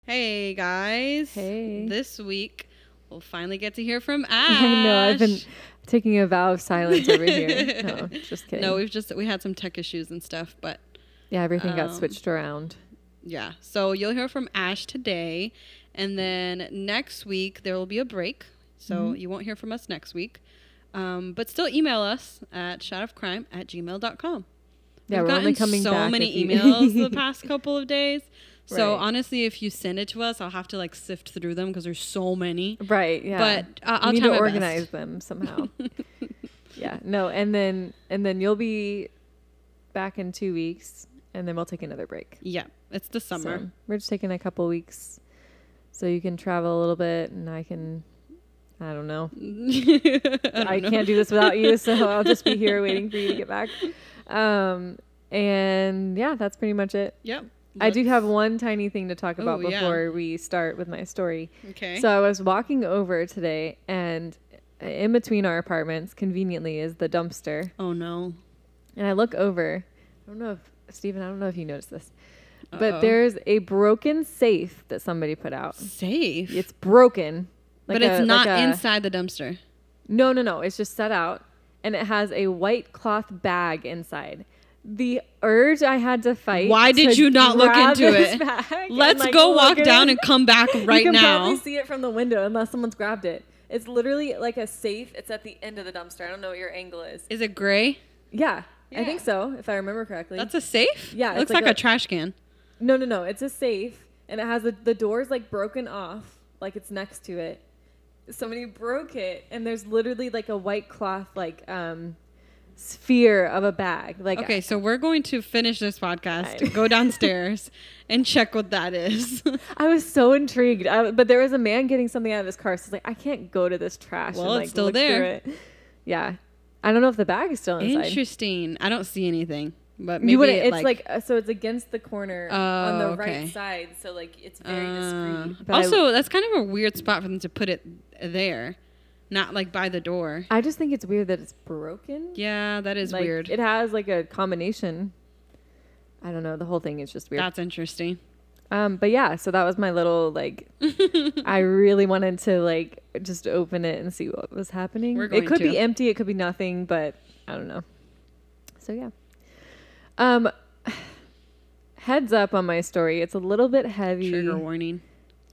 Hey guys. Hey. This week we'll finally get to hear from Ash. I know, I've been taking a vow of silence over here. No, just kidding. No, we had some tech issues and stuff, but yeah, everything got switched around. Yeah. So you'll hear from Ash today, and then next week there will be a break. So you won't hear from us next week. But still email us at shotofcrime@gmail.com. Yeah, We've we're only gotten coming so back so if many emails the past couple of days. So Right. honestly, if you send it to us, I'll have to like sift through them because there's so many. Right, yeah. But I'll need try to my organize best. them somehow. Yeah, no, and then you'll be back in 2 weeks, and then we'll take another break. Yeah, it's the summer. So we're just taking a couple weeks so you can travel a little bit, and I don't know. I can't do this without you, so I'll just be here waiting for you to get back. And yeah, that's pretty much it. Yep. I do have one tiny thing to talk about yeah. before we start with my story. Okay. So I was walking over today, and in between our apartments, conveniently, is the dumpster. Oh no. And I look over. I don't know if you noticed this, Uh-oh. but there's a broken safe that somebody put out. Safe. It's broken. But it's not inside the dumpster. No. It's just set out, and it has a white cloth bag inside. The urge I had to fight. Why did you not look into it? Let's go walk down and come back right now. You can now. probably see it from the window unless someone's grabbed it. It's literally like a safe. It's at the end of the dumpster. I don't know what your angle is. Is it gray? Yeah, I think so, if I remember correctly. That's a safe? Yeah. It looks like a trash can. No. It's a safe, and it has the doors like broken off, like it's next to it. Somebody broke it, and there's literally like a white cloth like sphere of a bag. Like, okay, so we're going to finish this podcast, go downstairs, and check what that is. I was so intrigued, but there was a man getting something out of his car, so I was like, I can't go to this trash. Well, and, it's still there. Yeah, I don't know if the bag is still inside. Interesting. I don't see anything, but maybe so it's against the corner on the right side, so like it's very discreet. But also, that's kind of a weird spot for them to put it there. Not like by the door. I just think it's weird that it's broken. Yeah, that is like, weird. It has like a combination. I don't know. The whole thing is just weird. That's interesting. But yeah, so that was my little like. I really wanted to like just open it and see what was happening. It could be empty. It could be nothing. But I don't know. So yeah. Heads up on my story. It's a little bit heavy. Trigger warning.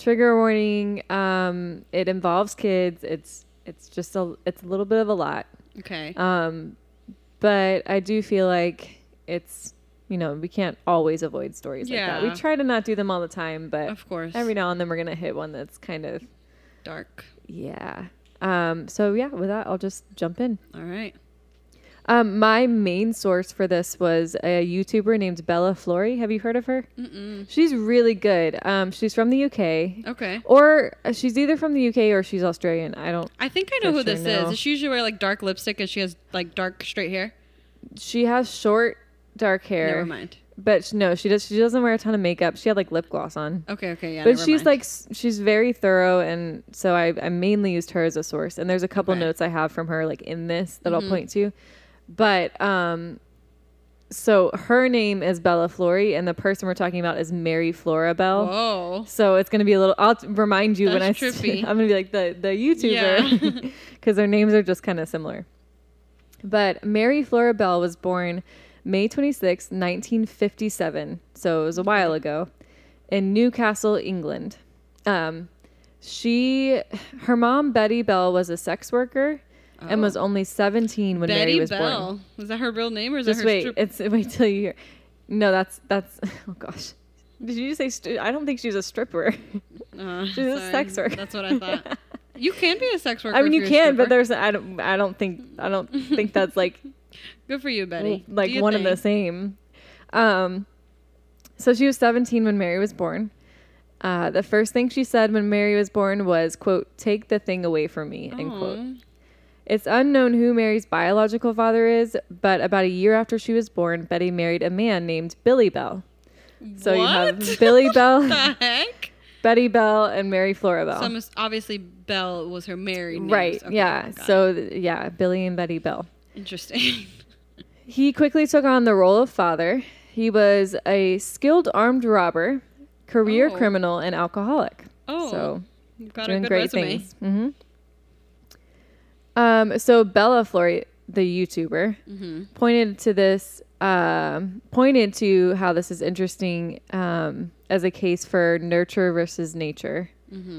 It involves kids. It's just it's a little bit of a lot. Okay. But I do feel like it's, we can't always avoid stories like that. We try to not do them all the time, but of course, every now and then we're going to hit one that's kind of dark. Yeah. So yeah, with that, I'll just jump in. All right. My main source for this was a YouTuber named Bella Flory. Have you heard of her? Mm-mm. She's really good. She's from the UK. Okay. Or she's either from the UK or she's Australian. I think I know who this is. She usually wear like dark lipstick and she has like dark straight hair. She has short dark hair. Never mind. But no, she doesn't wear a ton of makeup. She had like lip gloss on. Okay, yeah. But she's very thorough, and so I mainly used her as a source. And there's a couple notes I have from her like in this that I'll point to. But so her name is Bella Flory, and the person we're talking about is Mary Flora Bell. Whoa! So it's gonna be a little. I'll remind you That's trippy. I'm gonna be like the YouTuber because their names are just kind of similar. But Mary Flora Bell was born May 26, 1957. So it was a while ago in Newcastle, England. Her mom Betty Bell was a sex worker. And was only 17 when Mary was born. Was that her real name or is just that her wait till you hear. No, that's oh gosh. Did you just say I don't think she's a stripper. She's a sex worker. That's what I thought. You can be a sex worker. I mean, you can, but there's I don't think that's like good for you, Betty. Like one and the same. So she was 17 when Mary was born. The first thing she said when Mary was born was, quote, "Take the thing away from me," end quote. It's unknown who Mary's biological father is, but about a year after she was born, Betty married a man named Billy Bell. So you have Billy Bell, the heck? Betty Bell, and Mary Flora Bell. So obviously Bell was her married name. Right, okay, yeah. So, Billy and Betty Bell. Interesting. He quickly took on the role of father. He was a skilled armed robber career criminal, and alcoholic. Oh, so you've got doing a good great resume. things. So Bella Flory, the YouTuber, pointed to how this is interesting as a case for nurture versus nature.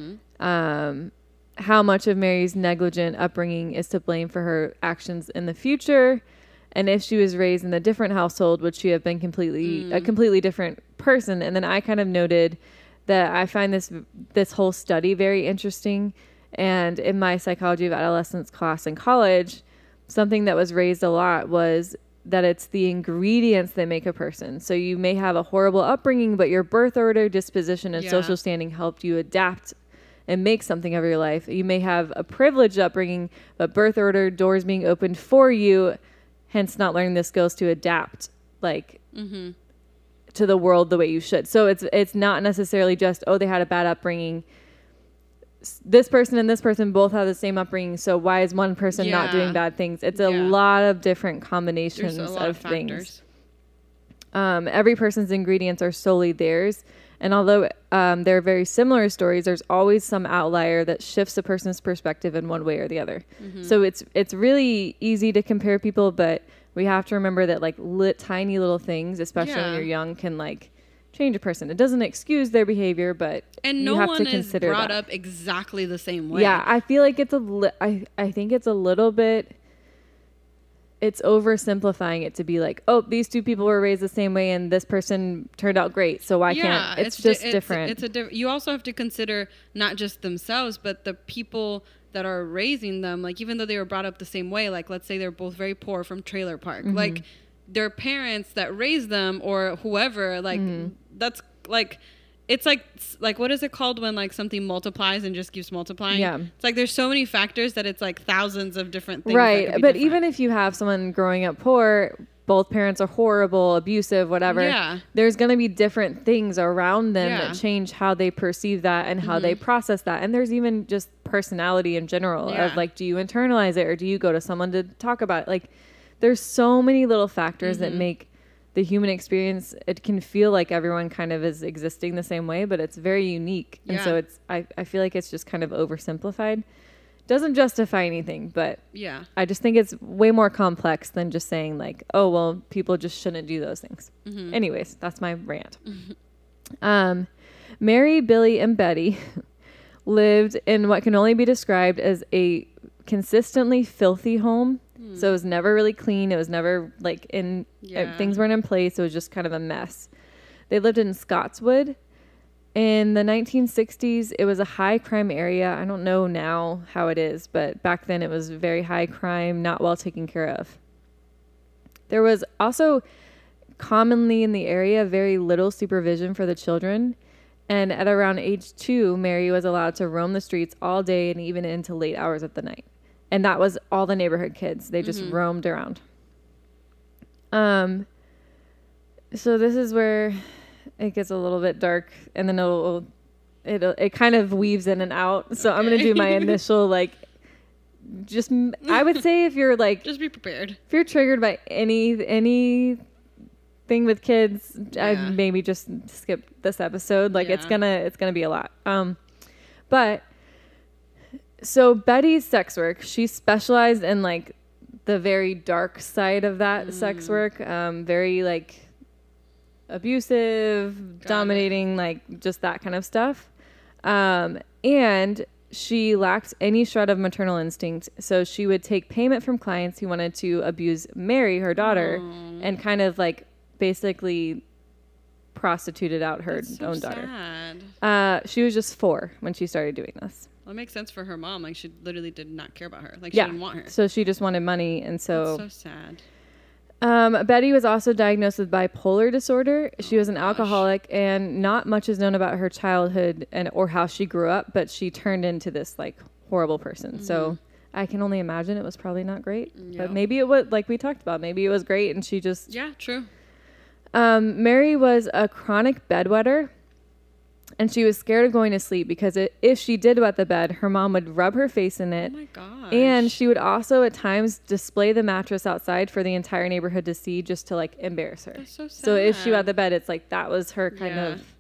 How much of Mary's negligent upbringing is to blame for her actions in the future, and if she was raised in a different household, would she have been a completely different person? And then I kind of noted that I find this whole study very interesting. And in my psychology of adolescence class in college, something that was raised a lot was that it's the ingredients that make a person. So you may have a horrible upbringing, but your birth order, disposition, and social standing helped you adapt and make something of your life. You may have a privileged upbringing, but birth order, doors being opened for you, hence not learning the skills to adapt, like to the world the way you should. So it's not necessarily just, they had a bad upbringing. This person and this person both have the same upbringing, so why is one person not doing bad things? It's a lot of different combinations of things. Every person's ingredients are solely theirs, and although they're very similar stories, there's always some outlier that shifts a person's perspective in one way or the other. So it's really easy to compare people, but we have to remember that like tiny little things, especially when you're young, can like change a person. It doesn't excuse their behavior, but no you have one to consider is brought that. up exactly the same way. Yeah, I feel like I think it's a little bit, it's oversimplifying it to be like, these two people were raised the same way and this person turned out great, so why can't? It's just different. You also have to consider not just themselves, but the people that are raising them. Like, even though they were brought up the same way, like let's say they're both very poor from trailer park, like their parents that raised them or whoever, like that's like, it's like what is it called when like something multiplies and just keeps multiplying? Yeah. It's like there's so many factors that it's like thousands of different things. Right. But different. Even if you have someone growing up poor, both parents are horrible, abusive, whatever, there's going to be different things around them that change how they perceive that and how they process that. And there's even just personality in general of like, do you internalize it or do you go to someone to talk about it? Like, there's so many little factors that make the human experience, it can feel like everyone kind of is existing the same way, but it's very unique. And so I feel like it's just kind of oversimplified. Doesn't justify anything, but I just think it's way more complex than just saying like, people just shouldn't do those things. Anyways, that's my rant. Mary, Billy, and Betty lived in what can only be described as a consistently filthy home. So it was never really clean. It was never like things weren't in place. It was just kind of a mess. They lived in Scotswood. In the 1960s, it was a high crime area. I don't know now how it is, but back then it was very high crime, not well taken care of. There was also commonly in the area very little supervision for the children. And at around age 2, Mary was allowed to roam the streets all day and even into late hours of the night. And that was all the neighborhood kids. They just roamed around. So this is where it gets a little bit dark, and then it kind of weaves in and out. So I'm going to do my initial, like, I would say if you're like, just be prepared. If you're triggered by anything with kids, I'd maybe just skip this episode. Like it's gonna be a lot. But so Betty's sex work, she specialized in like the very dark side of that sex work. Very like abusive, dominating, like just that kind of stuff. And she lacked any shred of maternal instinct. So she would take payment from clients who wanted to abuse Mary, her daughter, and kind of like basically prostituted out her own daughter. Sad. She was just 4 when she started doing this. Well, it makes sense for her mom. Like, she literally did not care about her. Like, she didn't want her. So she just wanted money, and so... That's so sad. Betty was also diagnosed with bipolar disorder. She was an alcoholic, and not much is known about her childhood or how she grew up, but she turned into this, like, horrible person. So I can only imagine it was probably not great. Yep. But maybe it was, like we talked about, maybe it was great, and she just... Yeah, true. Mary was a chronic bedwetter. And she was scared of going to sleep because if she did wet the bed, her mom would rub her face in it. Oh my gosh. And she would also at times display the mattress outside for the entire neighborhood to see, just to like embarrass her. That's so sad. So if she wet the bed, it's like that was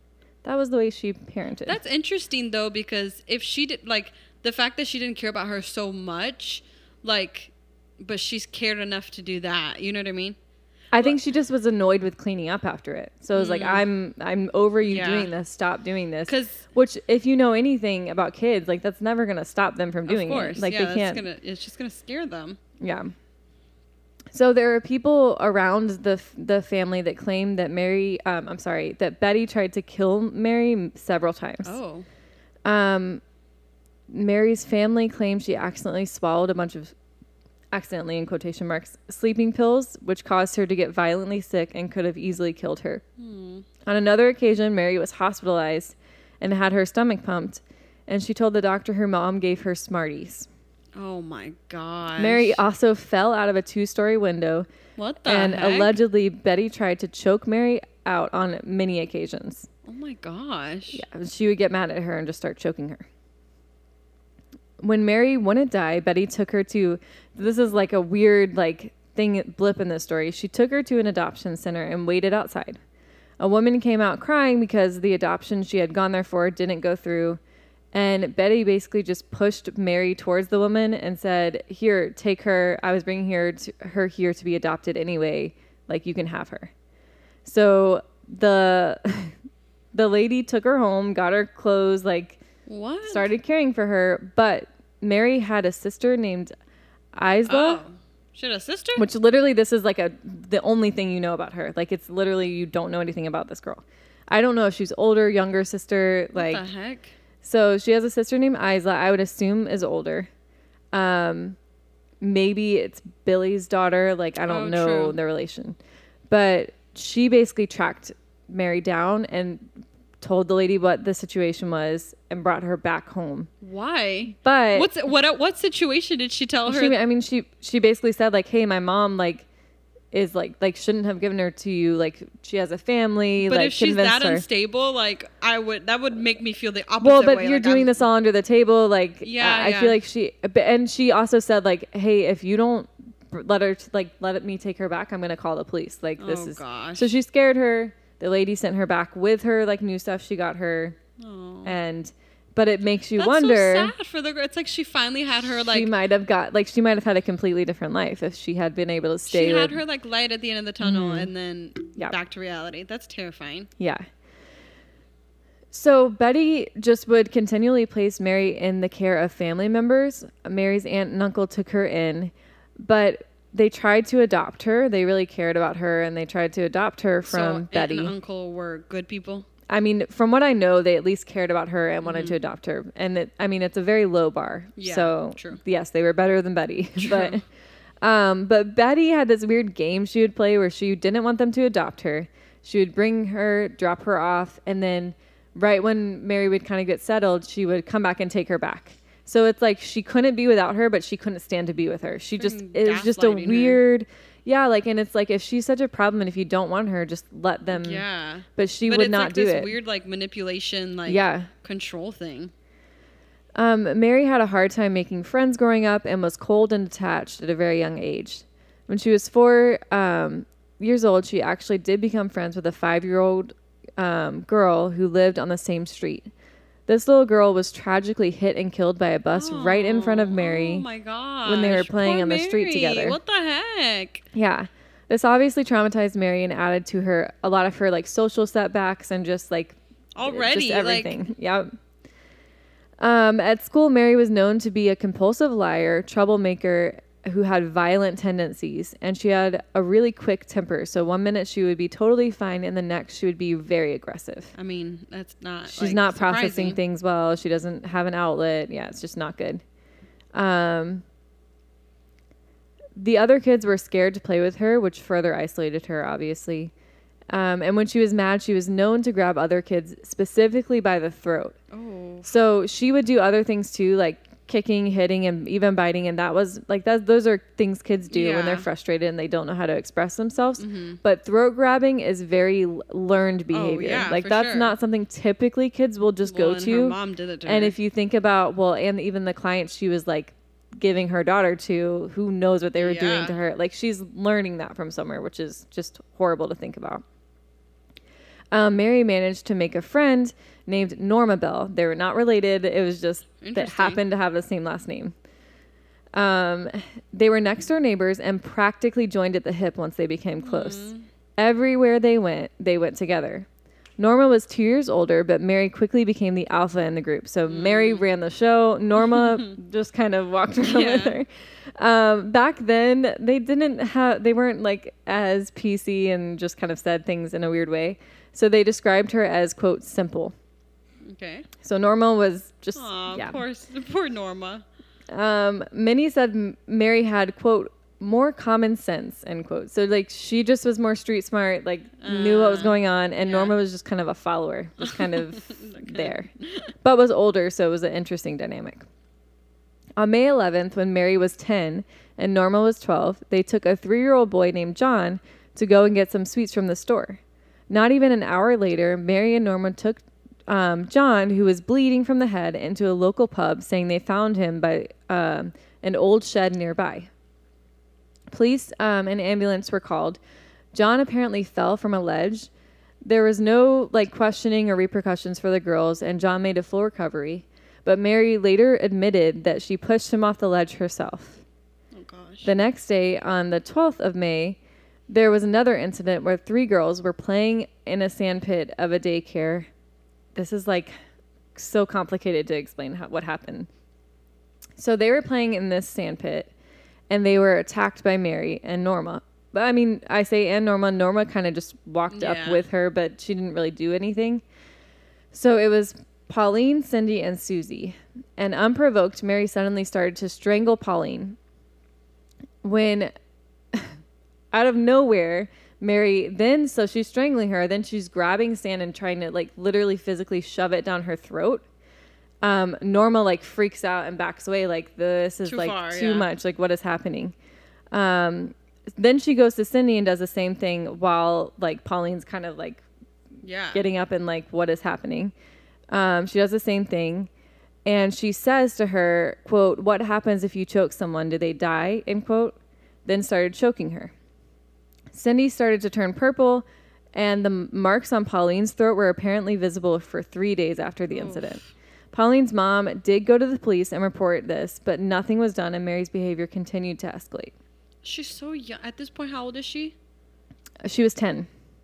that was the way she parented. That's interesting though, because if she did, like, the fact that she didn't care about her so much, like, but she's cared enough to do that. You know what I mean? I think she just was annoyed with cleaning up after it. So it was like, I'm over you doing this. Stop doing this. Which, if you know anything about kids, like, that's never going to stop them from doing it. Like, they can't. It's just going to scare them. Yeah. So there are people around the family that claim that that Betty tried to kill Mary several times. Oh. Mary's family claims she accidentally swallowed a bunch of, accidentally in quotation marks, sleeping pills, which caused her to get violently sick and could have easily killed her. On another occasion, Mary was hospitalized and had her stomach pumped, and she told the doctor her mom gave her Smarties. Oh my gosh. Mary also fell out of a 2-story window. What the And heck? allegedly, Betty tried to choke Mary out on many occasions. Oh my gosh. Yeah, she would get mad at her and just start choking her. When Mary wouldn't die, Betty took her to, this is like a weird blip in this story. She took her to an adoption center and waited outside. A woman came out crying because the adoption she had gone there for didn't go through. And Betty basically just pushed Mary towards the woman and said, here, take her. I was bringing her here to be adopted anyway. Like, you can have her. So the lady took her home, got her clothes, what? Started caring for her. But Mary had a sister named Isla. Oh. She had a sister? Which literally, this is the only thing you know about her. Like, it's literally, you don't know anything about this girl. I don't know if she's older, younger sister. What the heck? So she has a sister named Isla. I would assume is older. Maybe it's Billy's daughter. Like, I don't know the relation. But she basically tracked Mary down and told the lady what the situation was and brought her back home. Why? But what situation did she tell her? She basically said, like, hey, my mom is shouldn't have given her to you. Like, she has a family. But like, if she's that unstable, like, that would make me feel the opposite way. Well, but you're doing this all under the table. Like, yeah, I feel like and she also said, like, hey, if you don't let me take her back, I'm going to call the police. Like, gosh. So she scared her. The lady sent her back with her, like, new stuff she got her. Oh. But it makes you wonder. So sad for the girl. It's like she finally had her, like, she might have had a completely different life if she had been able to stay. She had her, like, light at the end of the tunnel and then back to reality. That's terrifying. Yeah. So Betty just would continually place Mary in the care of family members. Mary's aunt and uncle took her in, but they tried to adopt her. They really cared about her, and they tried to adopt her from Betty. Aunt and uncle were good people? I mean, from what I know, they at least cared about her and wanted to adopt her. And it's a very low bar. Yeah, so true. Yes, they were better than Betty. True. But Betty had this weird game she would play where she didn't want them to adopt her. She would bring her, drop her off, and then right when Mary would kind of get settled, she would come back and take her back. So it's like she couldn't be without her, but she couldn't stand to be with her. It was just a weird... Yeah, like, and it's like, if she's such a problem and if you don't want her, just let them. Yeah. But she would not do it. But it's like this weird, like, manipulation, like, control thing. Mary had a hard time making friends growing up and was cold and detached at a very young age. When she was 4 years old, she actually did become friends with a 5-year-old girl who lived on the same street. This little girl was tragically hit and killed by a bus right in front of Mary. Oh my gosh. When they were playing on the street together. What the heck? Yeah. This obviously traumatized Mary and added to her a lot of her, like, social setbacks and just, like, already, just everything. Yep. At school, Mary was known to be a compulsive liar, troublemaker who had violent tendencies, and she had a really quick temper. So 1 minute she would be totally fine, and the next she would be very aggressive. I mean, that's not. She's not processing things well. She doesn't have an outlet. Yeah, it's just not good. The other kids were scared to play with her, which further isolated her, obviously. And when she was mad, she was known to grab other kids specifically by the throat. Oh. So she would do other things too, like kicking, hitting, and even biting. And that was like that. Those are things kids do when they're frustrated and they don't know how to express themselves. Mm-hmm. But throat grabbing is very learned behavior. Oh, yeah, like that's not something typically kids will just go to. Her mom did it to her. And if you think about, and even the clients she was like giving her daughter to, who knows what they were doing to her. Like, she's learning that from somewhere, which is just horrible to think about. Mary managed to make a friend named Norma Bell. They were not related. It was just that happened to have the same last name. They were next door neighbors and practically joined at the hip once they became close. Everywhere they went together. Norma was 2 years older, but Mary quickly became the alpha in the group. So Mary ran the show. Norma just kind of walked around with her. Back then, they weren't like as PC and just kind of said things in a weird way. So they described her as, quote, simple. Okay. So Norma was just, poor Norma. Many said Mary had, quote, more common sense, end quote. So like she just was more street smart, like knew what was going on, and Norma was just kind of a follower, just kind of there, but was older, so it was an interesting dynamic. On May 11th, when Mary was 10 and Norma was 12, they took a 3-year-old boy named John to go and get some sweets from the store. Not even an hour later, Mary and Norma took John, who was bleeding from the head, into a local pub, saying they found him by an old shed nearby. Police and ambulance were called. John apparently fell from a ledge. There was no questioning or repercussions for the girls, and John made a full recovery. But Mary later admitted that she pushed him off the ledge herself. Oh gosh. The next day, on the 12th of May, there was another incident where 3 girls were playing in a sandpit of a daycare. This is so complicated to explain what happened. So they were playing in this sandpit, and they were attacked by Mary and Norma. But I mean, I say and Norma. Norma kind of just walked up with her, but she didn't really do anything. So it was Pauline, Cindy, and Susie. And unprovoked, Mary suddenly started to strangle Pauline. When, out of nowhere, Mary so she's strangling her. Then she's grabbing sand and trying to literally physically shove it down her throat. Norma freaks out and backs away this is too much, what is happening. Then she goes to Cindy and does the same thing while Pauline's kind of getting up and what is happening. She does the same thing, and she says to her, quote, "What happens if you choke someone? Do they die?" end quote. Then started choking her. Cindy started to turn purple, and the marks on Pauline's throat were apparently visible for 3 days after the incident. Pauline's mom did go to the police and report this, but nothing was done, and Mary's behavior continued to escalate. She's so young. At this point, how old is she? She was 10.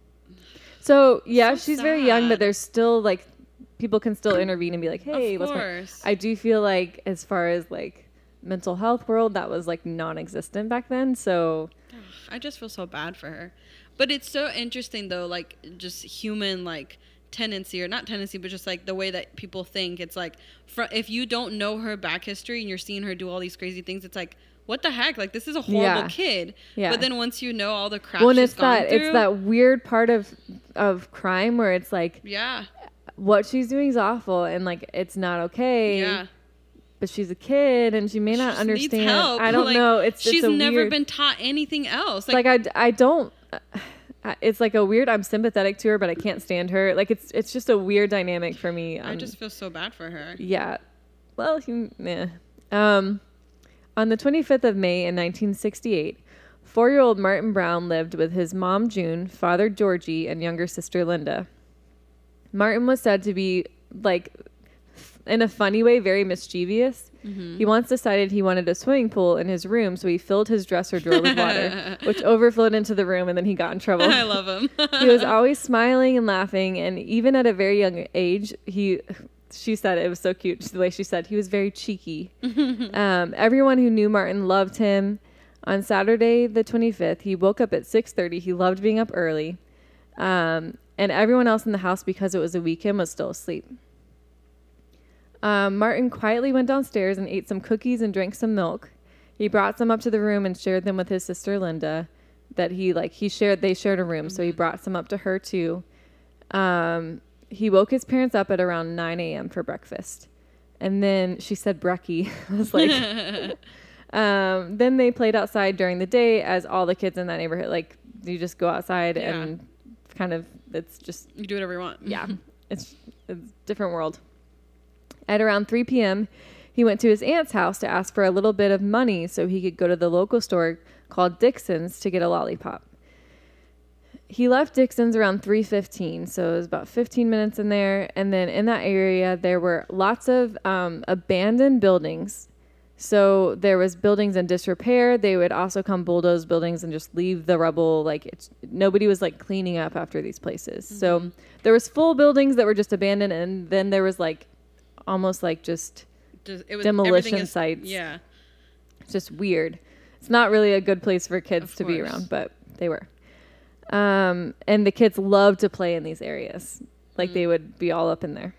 So, yeah, So she's sad. very young, but there's still, people can still intervene and be like, hey, of course. I do feel as far as, mental health world, that was, non-existent back then, so... I just feel so bad for her. But it's so interesting, though, just human, tendency, or not tendency, but just the way that people think. It's if you don't know her back history and you're seeing her do all these crazy things, it's what the heck? This is a horrible kid. Yeah. But then once you know all the crap she's gone through, it's that weird part of crime where it's what she's doing is awful and it's not okay. Yeah. But she's a kid and she may not understand. Needs help. I don't know. She's never been taught anything else. I don't. It's a weird. I'm sympathetic to her, but I can't stand her. It's just a weird dynamic for me. I just feel so bad for her. Yeah. Well, yeah. On the 25th of May in 1968, 4-year-old Martin Brown lived with his mom June, father Georgie, and younger sister Linda. Martin was said to be in a funny way, very mischievous. Mm-hmm. He once decided he wanted a swimming pool in his room, so he filled his dresser drawer with water, which overflowed into the room, and then he got in trouble. I love him. He was always smiling and laughing, and even at a very young age, she said, it was so cute, the way she said, he was very cheeky. Everyone who knew Martin loved him. On Saturday, the 25th, he woke up at 6:30. He loved being up early. And everyone else in the house, because it was a weekend, was still asleep. Martin quietly went downstairs and ate some cookies and drank some milk. He brought some up to the room and shared them with his sister Linda. They shared a room, so he brought some up to her too. He woke his parents up at around 9 a.m. for breakfast. And then she said brekkie. I was then they played outside during the day, as all the kids in that neighborhood, you just go outside and kind of, it's just... You do whatever you want. Yeah. It's a different world. At around 3 p.m., he went to his aunt's house to ask for a little bit of money so he could go to the local store called Dixon's to get a lollipop. He left Dixon's around 3:15, so it was about 15 minutes in there. And then in that area, there were lots of abandoned buildings. So there was buildings in disrepair. They would also come bulldoze buildings and just leave the rubble. Nobody was like cleaning up after these places. Mm-hmm. So there was full buildings that were just abandoned, and then there was like almost like just demolition sites. Yeah, it's just weird. It's not really a good place for kids to be around, but they were. And the kids loved to play in these areas. Like they would be all up in there.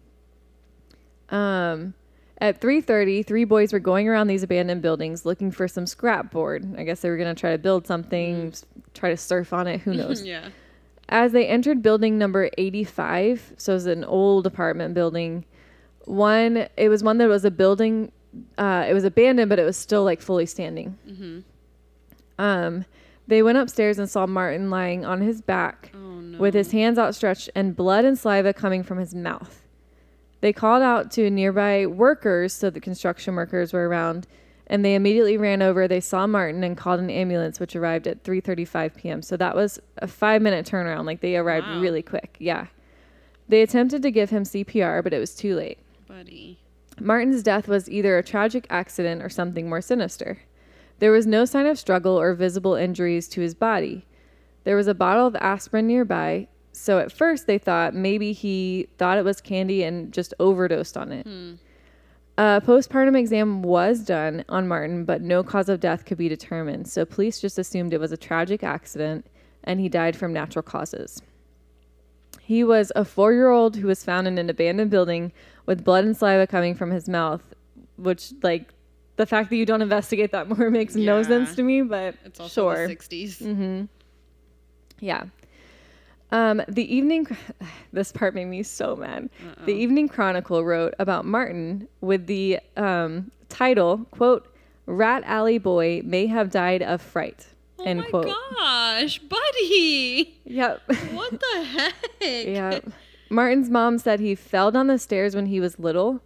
At 3:30, 3 boys were going around these abandoned buildings looking for some scrap board. I guess they were going to try to build something, try to surf on it. Who knows? Yeah. As they entered building number 85, so it was an old apartment building. It was one that was a building. It was abandoned, but it was still like fully standing. Mm-hmm. They went upstairs and saw Martin lying on his back with his hands outstretched and blood and saliva coming from his mouth. They called out to nearby workers, so the construction workers were around, and they immediately ran over. They saw Martin and called an ambulance, which arrived at 3:35 p.m. So that was a 5-minute turnaround. Like they arrived really quick. Yeah. They attempted to give him CPR, but it was too late. Buddy. Martin's death was either a tragic accident or something more sinister. There was no sign of struggle or visible injuries to his body. There was a bottle of aspirin nearby, so at first they thought maybe he thought it was candy and just overdosed on it. A postpartum exam was done on Martin, but no cause of death could be determined, so police just assumed it was a tragic accident and he died from natural causes. He was a 4-year-old who was found in an abandoned building with blood and saliva coming from his mouth, which, like, the fact that you don't investigate that more makes no sense to me, but it's also sure. The 60s. Mm-hmm. Yeah. The evening, this part made me so mad. The Evening Chronicle wrote about Martin with the title, quote, "Rat Alley Boy may have died of fright." End quote. Oh my gosh, buddy. Yep. What the heck? Yep. Martin's mom said he fell down the stairs when he was little.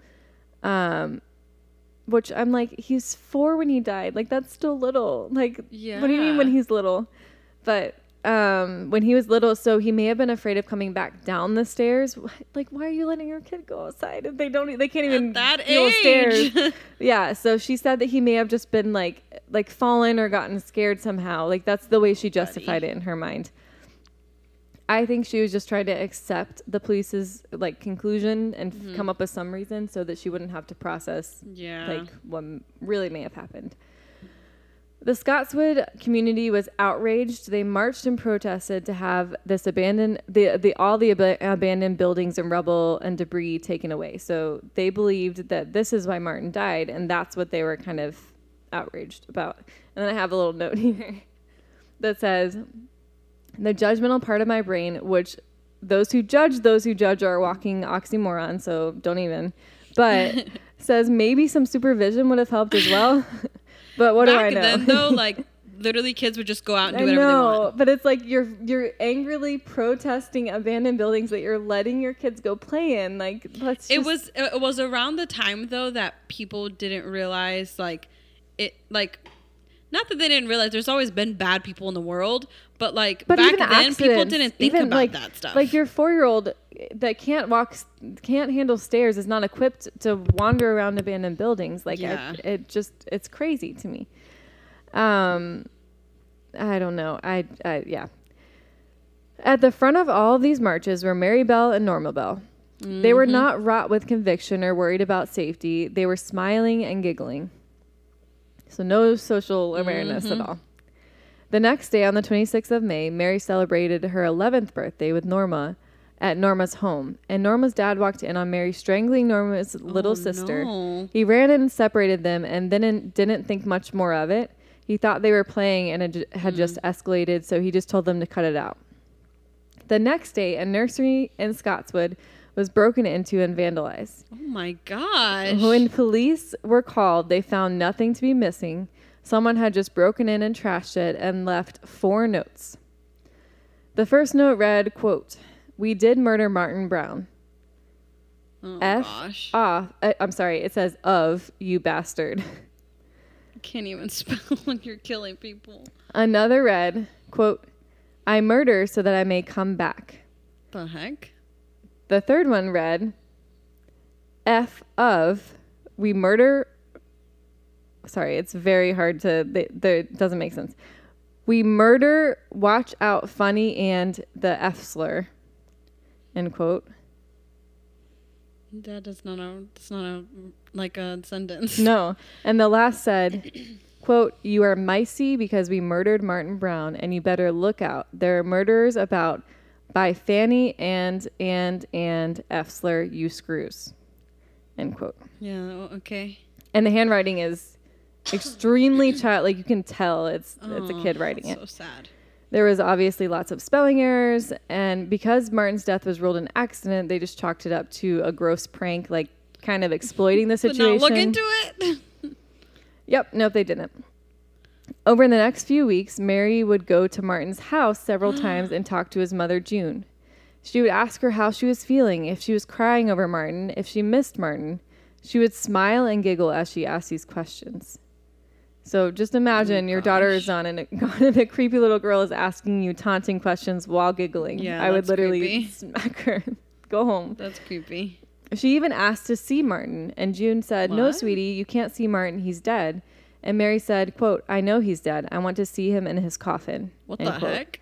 Which I'm like, he's 4 when he died. Like, that's still little. Like, what do you mean when he's little? But when he was little, so he may have been afraid of coming back down the stairs. Like, why are you letting your kid go outside if they can't even that feel age. Stairs? Yeah, so she said that he may have just been like fallen or gotten scared somehow. Like, that's the way she justified it in her mind. I think she was just trying to accept the police's like conclusion and come up with some reason so that she wouldn't have to process like what really may have happened. The Scotswood community was outraged. They marched and protested to have this abandoned abandoned buildings and rubble and debris taken away. So they believed that this is why Martin died, and that's what they were kind of outraged about. And then I have a little note here that says, "The judgmental part of my brain, which those who judge are a walking oxymoron, so don't even, but says maybe some supervision would have helped as well." But what do I know? Back then, though, like, literally kids would just go out and do whatever they want. But it's like you're angrily protesting abandoned buildings that you're letting your kids go play in. Like, let's just... It was around the time, though, that people didn't realize, not that they didn't realize there's always been bad people in the world, but back then people didn't think about that stuff. Like your 4-year-old that can't handle stairs is not equipped to wander around abandoned buildings. Like it's crazy to me. I don't know. Yeah. At the front of all of these marches were Mary Bell and Norma Bell. Mm-hmm. They were not wrought with conviction or worried about safety. They were smiling and giggling. So no social awareness at all. The next day, on the 26th of May, Mary celebrated her 11th birthday with Norma at Norma's home. And Norma's dad walked in on Mary strangling Norma's little sister. No. He ran in and separated them and then didn't think much more of it. He thought they were playing and it had just escalated, so he just told them to cut it out. The next day, a nursery in Scotswood was broken into and vandalized. Oh my gosh. When police were called, they found nothing to be missing. Someone had just broken in and trashed it and left 4 notes. The first note read, quote, "We did murder Martin Brown. Gosh. I'm sorry, it says of, you bastard." I can't even spell when you're killing people. Another read, quote, I murder so that I may come back. The heck? The third one read, F of, we murder. Sorry, it's very hard to, it doesn't make sense. We murder, watch out, funny, and the F slur. End quote. That's not a like a sentence. No. And the last said, quote, you are micey because we murdered Martin Brown, and you better look out. There are murderers about by Fanny and F slur, you screws. End quote. Yeah, okay. And the handwriting is extremely child, like you can tell it's a kid writing it. So sad. There was obviously lots of spelling errors, and because Martin's death was ruled an accident, they just chalked it up to a gross prank, like kind of exploiting the situation. Did not look into it. Yep, nope, they didn't. Over the next few weeks, Mary would go to Martin's house several times and talk to his mother, June. She would ask her how she was feeling, if she was crying over Martin, if she missed Martin. She would smile and giggle as she asked these questions. So just imagine your daughter is on and a creepy little girl is asking you taunting questions while giggling. Yeah, I would literally creepy. smack her. Go home. That's creepy. She even asked to see Martin, and June said, no, What? sweetie, you can't see Martin. He's dead. And Mary said, quote, I know he's dead. I want to see him in his coffin. What End the quote. heck?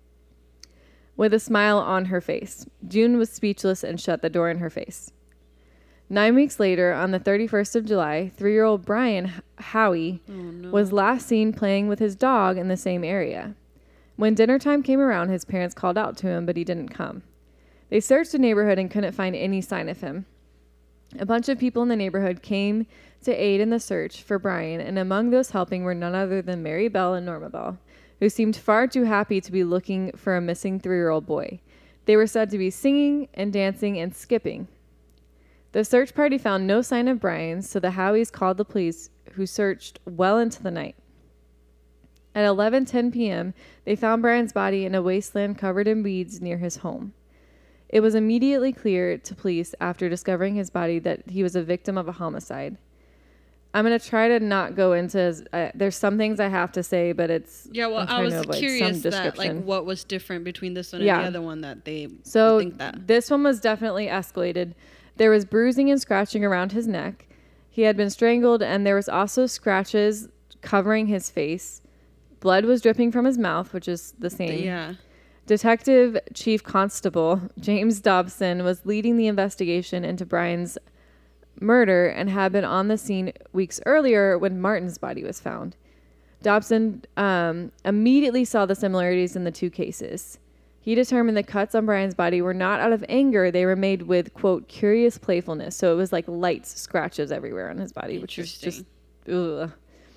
With a smile on her face. June was speechless and shut the door in her face. 9 weeks later, on the 31st of July, 3-year-old Brian Howie was last seen playing with his dog in the same area. When dinner time came around, his parents called out to him, but he didn't come. They searched the neighborhood and couldn't find any sign of him. A bunch of people in the neighborhood came to aid in the search for Brian, and among those helping were none other than Mary Bell and Norma Bell, who seemed far too happy to be looking for a missing 3-year-old boy. They were said to be singing and dancing and skipping. The search party found no sign of Brian, so the Howies called the police, who searched well into the night. At 11:10 p.m., they found Brian's body in a wasteland covered in weeds near his home. It was immediately clear to police after discovering his body that he was a victim of a homicide. I'm going to try to not go into there's some things I have to say, but it's Yeah, well, I was curious that like what was different between this one and the other one that they think that. This one was definitely escalated. There was bruising and scratching around his neck. He had been strangled, and there was also scratches covering his face. Blood was dripping from his mouth, which is the same. Yeah. Detective Chief Constable James Dobson was leading the investigation into Brian's murder and had been on the scene weeks earlier when Martin's body was found. Dobson immediately saw the similarities in the two cases. He determined the cuts on Brian's body were not out of anger. They were made with, quote, curious playfulness. So it was like light scratches everywhere on his body, which is just, ugh.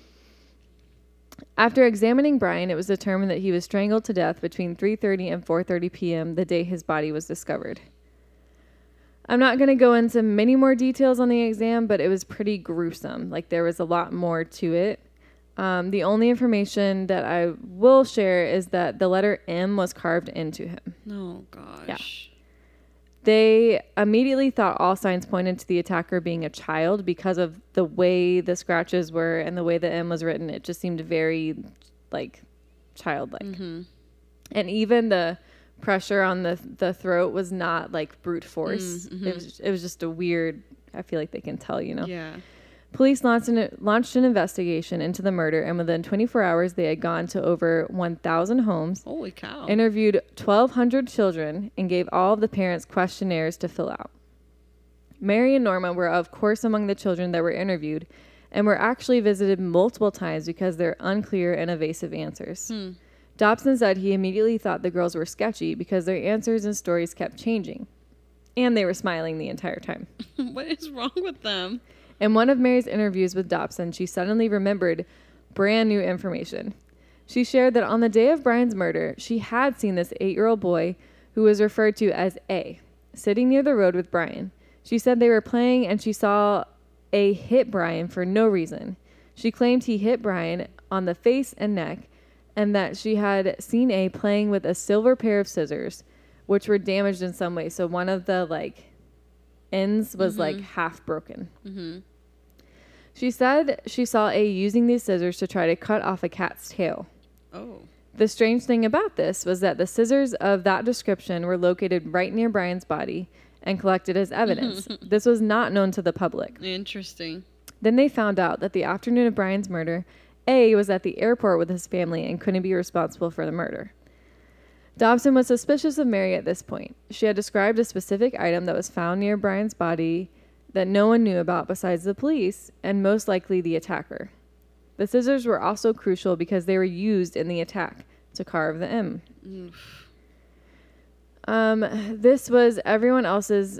After examining Brian, it was determined that he was strangled to death between 3:30 and 4:30 p.m. the day his body was discovered. I'm not going to go into many more details on the exam, but it was pretty gruesome. Like, there was a lot more to it. The only information that I will share is that the letter M was carved into him. Oh, gosh. Yeah. They immediately thought all signs pointed to the attacker being a child because of the way the scratches were and the way the M was written. It just seemed very, like, childlike. Mm-hmm. And even the pressure on the throat was not, like, brute force. Mm-hmm. It was just a weird, I feel like they can tell, you know? Yeah. Police launched an investigation into the murder, and within 24 hours, they had gone to over 1,000 homes. Holy cow. Interviewed 1,200 children, and gave all of the parents questionnaires to fill out. Mary and Norma were, of course, among the children that were interviewed, and were actually visited multiple times because of their unclear and evasive answers. Dobson said he immediately thought the girls were sketchy because their answers and stories kept changing. And they were smiling the entire time. What is wrong with them? In one of Mary's interviews with Dobson, she suddenly remembered brand new information. She shared that on the day of Brian's murder, she had seen this 8-year-old boy who was referred to as A, sitting near the road with Brian. She said they were playing and she saw A hit Brian for no reason. She claimed he hit Brian on the face and neck, and that she had seen A playing with a silver pair of scissors, which were damaged in some way. So one of the, like, ends was, like, half broken. Mm-hmm. She said she saw A using these scissors to try to cut off a cat's tail. Oh. The strange thing about this was that the scissors of that description were located right near Brian's body and collected as evidence. This was not known to the public. Interesting. Then they found out that the afternoon of Brian's murder, A was at the airport with his family and couldn't be responsible for the murder. Dobson was suspicious of Mary at this point. She had described a specific item that was found near Brian's body that no one knew about besides the police, and most likely the attacker. The scissors were also crucial because they were used in the attack to carve the M. This was everyone else's...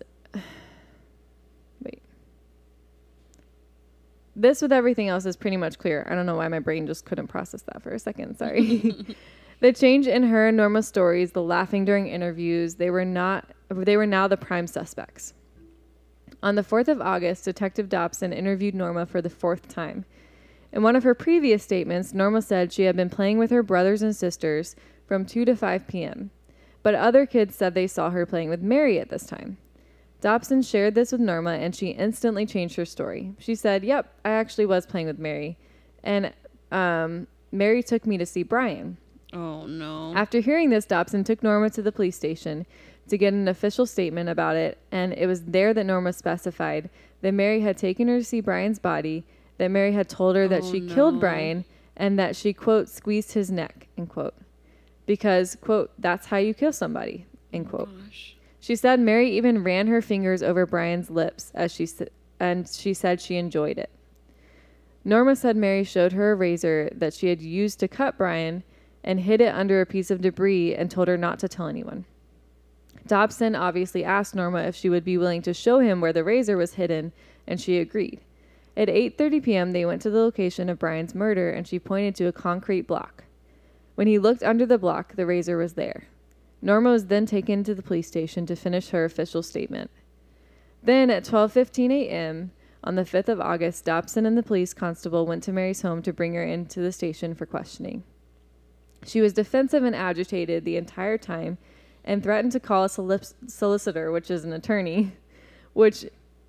This with everything else is pretty much clear. I don't know why my brain just couldn't process that for a second. Sorry. The change in her and Norma's stories, the laughing during interviews, they were now the prime suspects. On the 4th of August, Detective Dobson interviewed Norma for the 4th time. In one of her previous statements, Norma said she had been playing with her brothers and sisters from 2 to 5 p.m., but other kids said they saw her playing with Mary at this time. Dobson shared this with Norma, and she instantly changed her story. She said, "Yep, I actually was playing with Mary, and Mary took me to see Brian." Oh, no. After hearing this, Dobson took Norma to the police station to get an official statement about it, and it was there that Norma specified that Mary had taken her to see Brian's body, that Mary had told her that she killed Brian, and that she, quote, squeezed his neck, end quote, because, quote, that's how you kill somebody, end quote. Gosh. She said Mary even ran her fingers over Brian's lips and she said she enjoyed it. Norma said Mary showed her a razor that she had used to cut Brian and hid it under a piece of debris and told her not to tell anyone. Dobson obviously asked Norma if she would be willing to show him where the razor was hidden, and she agreed. At 8:30 p.m., they went to the location of Brian's murder, and she pointed to a concrete block. When he looked under the block, the razor was there. Norma was then taken to the police station to finish her official statement. Then at 12:15 a.m., on the 5th of August, Dobson and the police constable went to Mary's home to bring her into the station for questioning. She was defensive and agitated the entire time and threatened to call a solicitor, which is an attorney, which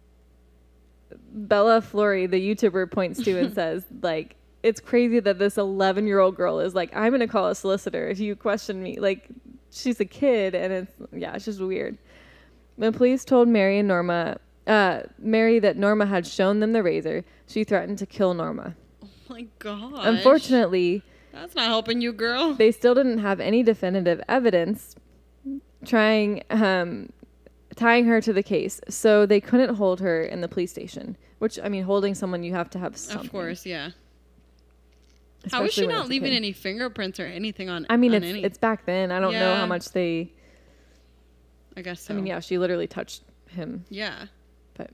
Bella Flory, the YouTuber, points to and says, like, it's crazy that this 11-year-old girl is like, I'm going to call a solicitor if you question me. Like, she's a kid, and it's just weird. When police told Mary that Norma had shown them the razor, she threatened to kill Norma. Oh my gosh. Unfortunately, that's not helping you, girl. They still didn't have any definitive evidence tying her to the case, so they couldn't hold her in the police station. Which, I mean, holding someone, you have to have something. Of course, yeah. Especially how is she not leaving any fingerprints or anything on? I mean, it's back then. I don't know how much they. I guess so. I mean, yeah, she literally touched him. Yeah. But.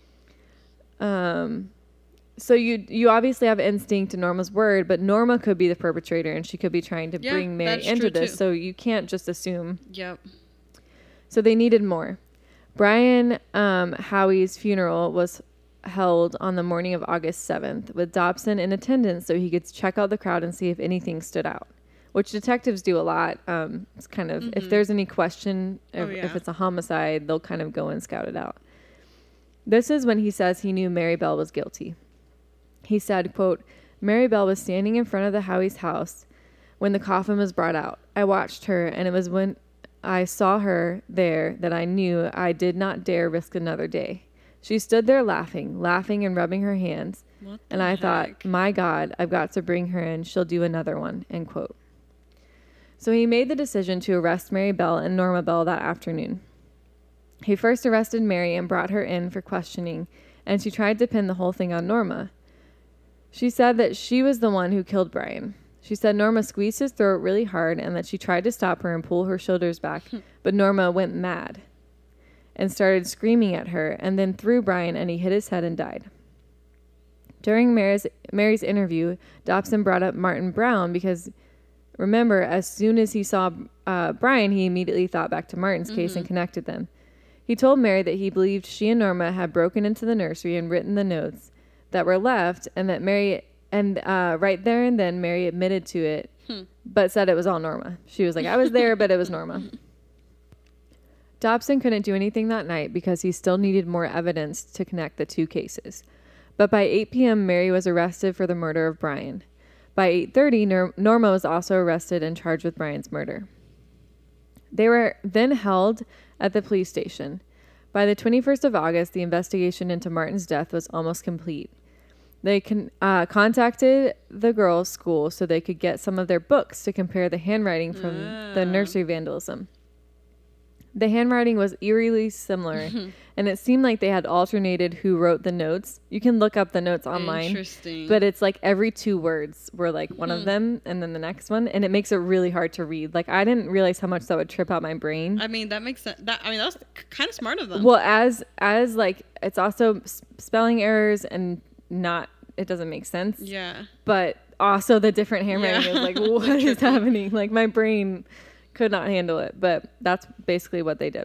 So you obviously have instinct to Norma's word, but Norma could be the perpetrator, and she could be trying to bring Mary into this. Too. So you can't just assume. Yep. So they needed more. Brian Howie's funeral was held on the morning of August 7th, with Dobson in attendance so he could check out the crowd and see if anything stood out, which detectives do a lot. It's kind of, if there's any question, if it's a homicide, they'll kind of go and scout it out. This is when he says he knew Mary Bell was guilty. He said, quote, Mary Bell was standing in front of the Howie's house when the coffin was brought out. I watched her, and it was when I saw her there that I knew I did not dare risk another day. She stood there laughing and rubbing her hands. And I thought, my God, I've got to bring her in. She'll do another one, end quote. So he made the decision to arrest Mary Bell and Norma Bell that afternoon. He first arrested Mary and brought her in for questioning, and she tried to pin the whole thing on Norma. She said that she was the one who killed Brian. She said Norma squeezed his throat really hard and that she tried to stop her and pull her shoulders back, but Norma went mad and started screaming at her and then threw Brian, and he hit his head and died. During Mary's interview, Dobson brought up Martin Brown because, remember, as soon as he saw Brian, he immediately thought back to Martin's case and connected them. He told Mary that he believed she and Norma had broken into the nursery and written the notes that were left, and that right there and then Mary admitted to it, but said it was all Norma. She was like, I was there, but it was Norma. Dobson couldn't do anything that night because he still needed more evidence to connect the two cases. But by 8 p.m., Mary was arrested for the murder of Brian. By 8:30, Norma was also arrested and charged with Brian's murder. They were then held at the police station. By the 21st of August, the investigation into Martin's death was almost complete. They contacted the girls' school so they could get some of their books to compare the handwriting from the nursery vandalism. The handwriting was eerily similar, and it seemed like they had alternated who wrote the notes. You can look up the notes online. Interesting. But it's like every 2 words were like one of them and then the next one, and it makes it really hard to read. Like, I didn't realize how much that would trip out my brain. I mean, that makes sense. That was kind of smart of them. Well, as like, it's also spelling errors and not, it doesn't make sense. Yeah. But also the different handwriting is like, what is happening? Like, my brain could not handle it, but that's basically what they did.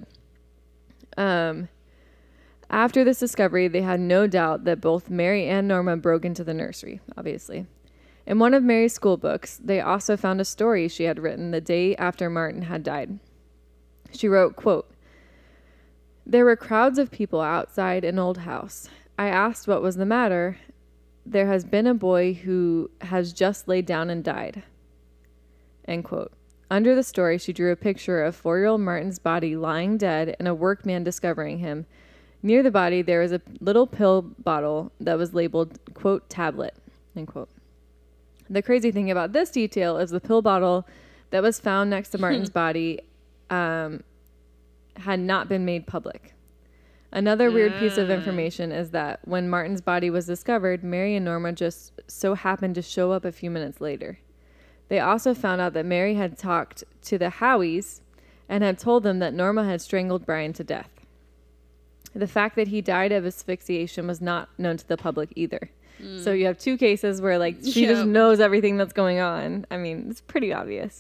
After this discovery, they had no doubt that both Mary and Norma broke into the nursery, obviously. In one of Mary's school books, they also found a story she had written the day after Martin had died. She wrote, quote, "There were crowds of people outside an old house. I asked what was the matter. There has been a boy who has just laid down and died." End quote. Under the story, she drew a picture of 4-year-old Martin's body lying dead and a workman discovering him. Near the body, there was a little pill bottle that was labeled, quote, "tablet," end quote. The crazy thing about this detail is the pill bottle that was found next to Martin's body had not been made public. Another weird piece of information is that when Martin's body was discovered, Mary and Norma just so happened to show up a few minutes later. They also found out that Mary had talked to the Howies and had told them that Norma had strangled Brian to death. The fact that he died of asphyxiation was not known to the public either. So you have 2 cases where, like, she just knows everything that's going on. I mean, it's pretty obvious.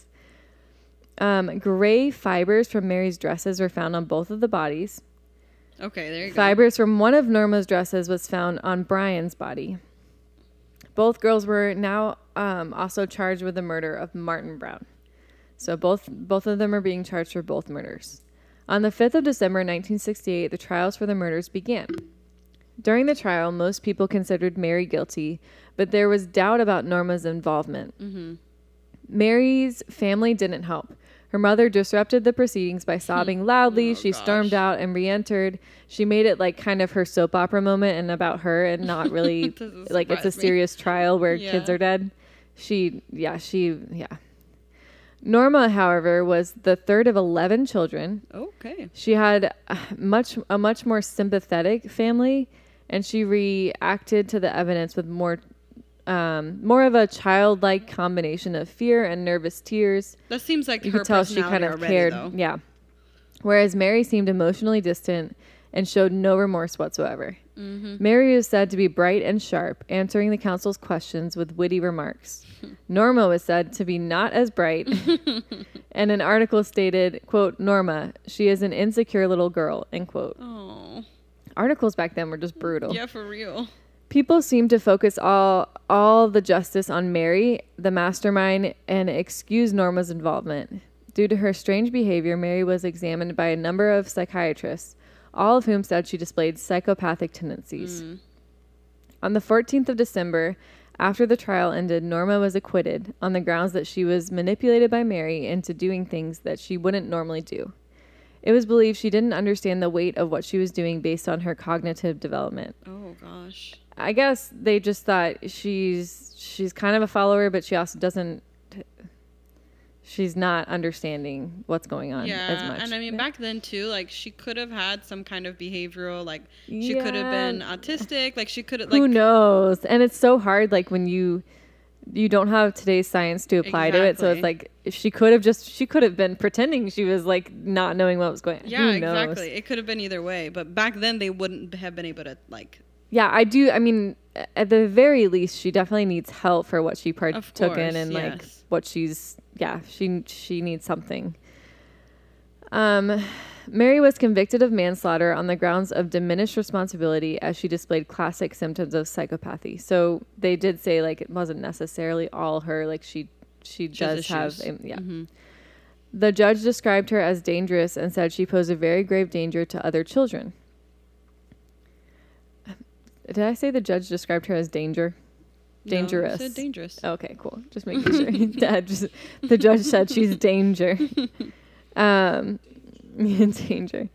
Gray fibers from Mary's dresses were found on both of the bodies. Okay, there you go. Fibers from one of Norma's dresses was found on Brian's body. Both girls were now also charged with the murder of Martin Brown. So both of them are being charged for both murders. On the 5th of December 1968, the trials for the murders began. During the trial, most people considered Mary guilty, but there was doubt about Norma's involvement. Mm-hmm. Mary's family didn't help. Her mother disrupted the proceedings by sobbing loudly. She stormed out and re-entered. She made it like kind of her soap opera moment and about her, and not really like it's a serious trial where kids are dead. Norma, however, was the third of 11 children. Okay. She had a much more sympathetic family, and she reacted to the evidence with more of a childlike combination of fear and nervous tears. That seems like you her could tell she kind of already, cared. though. Yeah. Whereas Mary seemed emotionally distant and showed no remorse whatsoever. Mm-hmm. Mary was said to be bright and sharp, answering the counsel's questions with witty remarks. Norma was said to be not as bright, and an article stated, quote, "Norma, she is an insecure little girl," end quote. Oh. Articles back then were just brutal. Yeah, for real. People seemed to focus all the justice on Mary, the mastermind, and excuse Norma's involvement. Due to her strange behavior, Mary was examined by a number of psychiatrists, all of whom said she displayed psychopathic tendencies. On the 14th of December, after the trial ended, Norma was acquitted on the grounds that she was manipulated by Mary into doing things that she wouldn't normally do. It was believed she didn't understand the weight of what she was doing based on her cognitive development. Oh, gosh. I guess they just thought she's kind of a follower, but she also doesn't. She's not understanding what's going on as much. And I mean, back then too, like she could have had some kind of behavioral, like she could have been autistic, like she could have. Like, who knows? And it's so hard, like when you don't have today's science to apply to it, so it's like she could have been pretending she was like not knowing what was going on. Yeah, exactly. It could have been either way, but back then they wouldn't have been able to like. Yeah, I do. I mean, at the very least, she definitely needs help for what she partook in, and like what she's. Yeah, she needs something. Mary was convicted of manslaughter on the grounds of diminished responsibility, as she displayed classic symptoms of psychopathy. So they did say like it wasn't necessarily all her. Like she does have Mm-hmm. The judge described her as dangerous and said she posed a very grave danger to other children. Did I say the judge described her as danger? Dangerous. No, you said dangerous. Okay, cool. Just making sure. The judge said she's danger. Danger.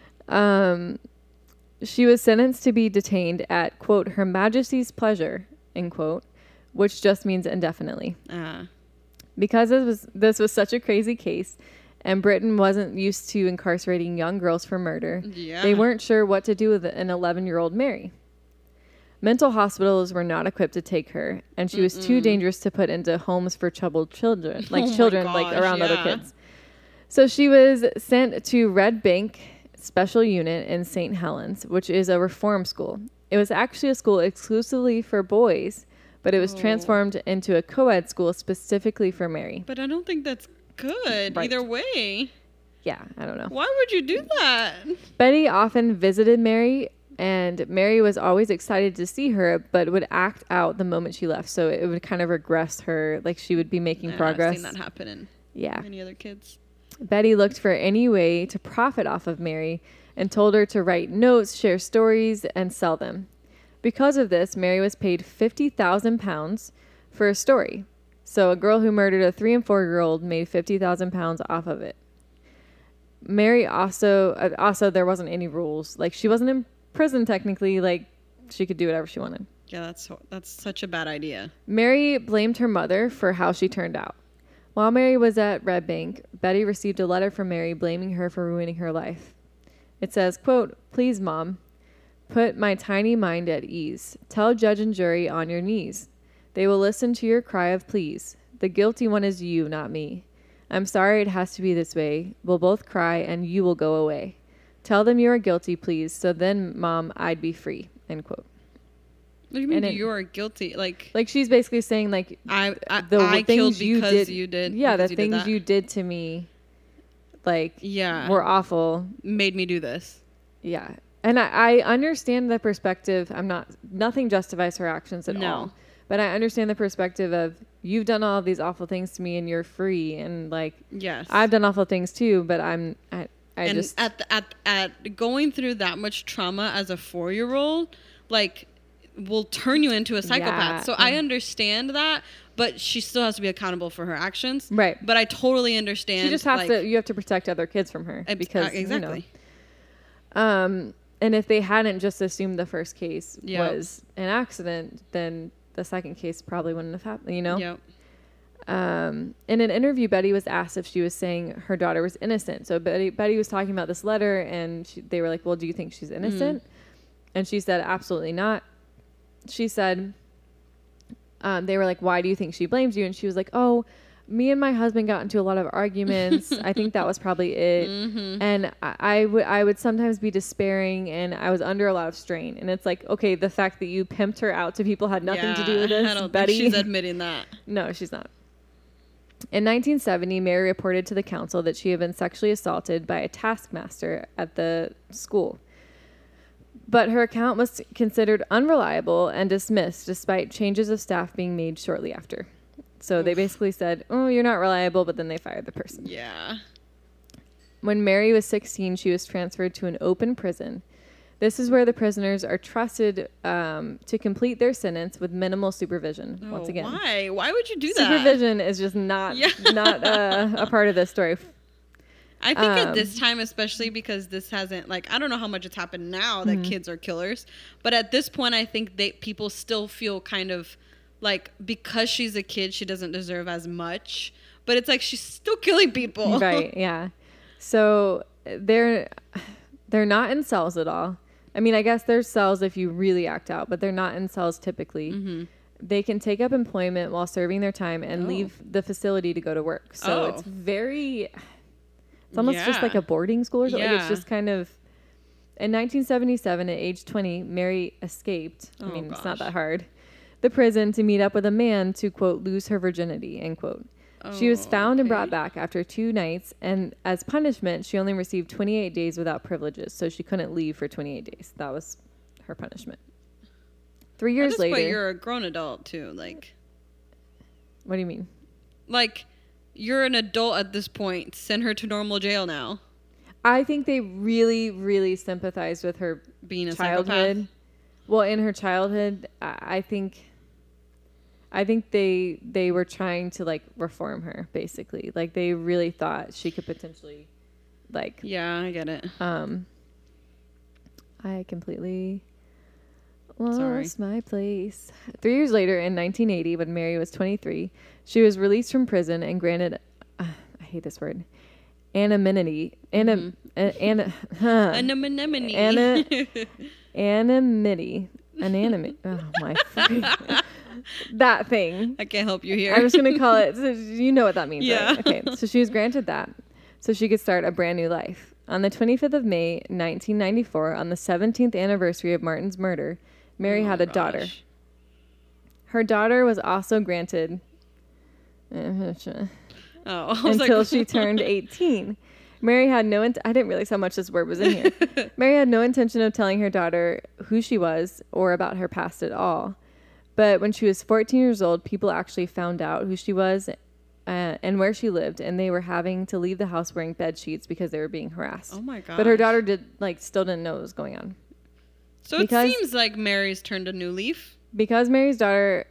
She was sentenced to be detained at, quote, Her Majesty's pleasure, end quote, which just means indefinitely. Because this was such a crazy case, and Britain wasn't used to incarcerating young girls for murder, they weren't sure what to do with an 11-year-old Mary. Mental hospitals were not equipped to take her, and she was too dangerous to put into homes for troubled children, like around other kids. So she was sent to Red Bank Special Unit in St. Helens, which is a reform school. It was actually a school exclusively for boys, but it was transformed into a co-ed school specifically for Mary. But I don't think that's good either way. Yeah, I don't know. Why would you do that? Betty often visited Mary, and Mary was always excited to see her, but would act out the moment she left. So it would kind of regress her, like she would be making progress. I've seen that happen in many other kids. Betty looked for any way to profit off of Mary and told her to write notes, share stories, and sell them. Because of this, Mary was paid £50,000 for a story. So a girl who murdered a 3- and 4-year-old made £50,000 off of it. Mary also there wasn't any rules. Like, she wasn't in prison technically. Like, she could do whatever she wanted. Yeah, that's such a bad idea. Mary blamed her mother for how she turned out. While Mary was at Red Bank, Betty received a letter from Mary blaming her for ruining her life. It says, quote, Please, Mom, put my tiny mind at ease. Tell judge and jury on your knees. They will listen to your cry of please. The guilty one is you, not me. I'm sorry it has to be this way. We'll both cry and you will go away. Tell them you are guilty, please. So then, Mom, I'd be free, end quote. What do you mean you are guilty? Like she's basically saying, like, I killed because you did. Yeah, the things you did to me, like, were awful. Made me do this. Yeah. And I understand the perspective. Nothing justifies her actions at all. But I understand the perspective of, you've done all of these awful things to me and you're free. And, like, yes, I've done awful things too, but at going through that much trauma as a 4-year-old, like, will turn you into a psychopath. So I understand that, but she still has to be accountable for her actions. Right. But I totally understand. She just has you have to protect other kids from her. Because, exactly. And if they hadn't just assumed the first case was an accident, then the second case probably wouldn't have happened, Yep. In an interview, Betty was asked if she was saying her daughter was innocent. So Betty was talking about this letter, and they were like, well, do you think she's innocent? And she said, absolutely not. She said, they were like, why do you think she blames you? And she was like, oh, me and my husband got into a lot of arguments. I think that was probably it. And I would sometimes be despairing, and I was under a lot of strain. And it's like, okay, the fact that you pimped her out to people had nothing to do with this. I don't Betty, think she's admitting that. No, she's not. In 1970, Mary reported to the council that she had been sexually assaulted by a taskmaster at the school. But her account was considered unreliable and dismissed despite changes of staff being made shortly after. So they basically said, oh, you're not reliable, but then they fired the person. Yeah. When Mary was 16, she was transferred to an open prison. This is where the prisoners are trusted to complete their sentence with minimal supervision. Once again. Why? Why would you do that? Supervision is just not a part of this story. I think at this time, especially because this hasn't, like, I don't know how much it's happened now that kids are killers, but at this point, I think people still feel kind of like, because she's a kid, she doesn't deserve as much, but it's like she's still killing people. Right. Yeah. So they're not in cells at all. I mean, I guess there's cells if you really act out, but they're not in cells typically. They can take up employment while serving their time and leave the facility to go to work. So it's almost just like a boarding school or something. Like, it's just kind of. In 1977, at age 20, Mary escaped. I mean, it's not that hard. The prison to meet up with a man to, quote, lose her virginity, end quote. She was found and brought back after 2 nights, and as punishment, she only received 28 days without privileges, so she couldn't leave for 28 days. That was her punishment. 3 years later... At this point, you're a grown adult, too. Like, what do you mean? Like, you're an adult at this point. Send her to normal jail now. I think they really, really sympathized with her being a childhood. psychopath. Well, in her childhood, I think... I think they were trying to like reform her, basically. Like they really thought she could potentially like. Yeah, I get it. I completely lost my place. 3 years later, in 1980, when Mary was 23, she was released from prison and granted, I hate this word, anonymity. Anonymity. Oh my. That thing. I can't help you here. I'm just going to call it, so you know what that means, yeah. right? Okay, so she was granted that so she could start a brand new life. On the 25th of May, 1994, on the 17th anniversary of Martin's murder, Mary had a daughter. Her daughter was also granted until she turned 18. Mary had no I didn't realize how much this word was in here. Mary had no intention of telling her daughter who she was or about her past at all. But when she was 14 years old, people actually found out who she was and where she lived, and they were having to leave the house wearing bed sheets because they were being harassed. Oh my god! But her daughter still didn't know what was going on. So it seems like Mary's turned a new leaf. Because Mary's daughter's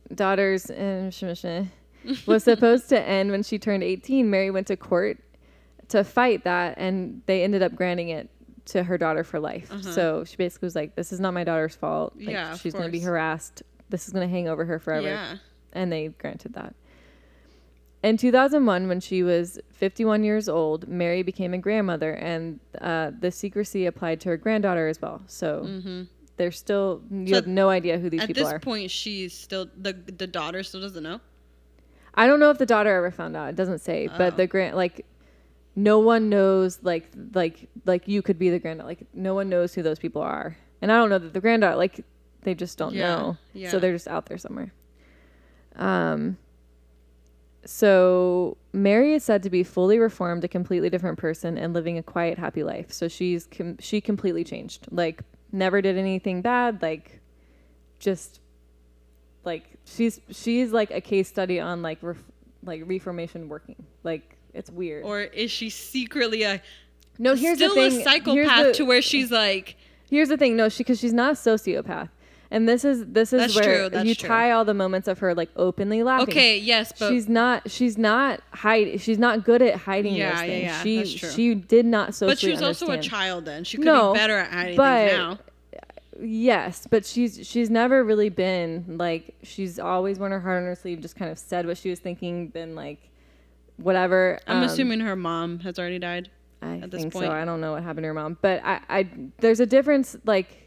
was supposed to end when she turned 18. Mary went to court to fight that, and they ended up granting it to her daughter for life. So she basically was like, "This is not my daughter's fault. Like, yeah, she's going to be harassed. This is going to hang over her forever." Yeah. And they granted that. In 2001, when she was 51 years old, Mary became a grandmother, and the secrecy applied to her granddaughter as well. So there's still, you have no idea who these people are. At this point, she's still, the daughter still doesn't know? I don't know if the daughter ever found out. It doesn't say. But the no one knows, like you could be the granddaughter. Like, no one knows who those people are. And I don't know that the granddaughter, like, they just don't know. Yeah. So they're just out there somewhere. So Mary is said to be fully reformed, a completely different person, and living a quiet, happy life. So she completely changed. Like, never did anything bad. Like, just like she's like a case study on like reformation working. Like, it's weird. Or is she secretly a psychopath to where she's like? Here's the thing. No, because she's not a sociopath. And this is where you tie all the moments of her like openly laughing. Okay, yes, but she's not hiding. She's not good at hiding those things. Yeah, that's true. She did not socially But she was understand. also a child then. She could be better at hiding things now. Yes, but she's never really been like, she's always worn her heart on her sleeve, just kind of said what she was thinking, been like whatever. I'm assuming her mom has already died. I think so. I don't know what happened to her mom, but I there's a difference. Like,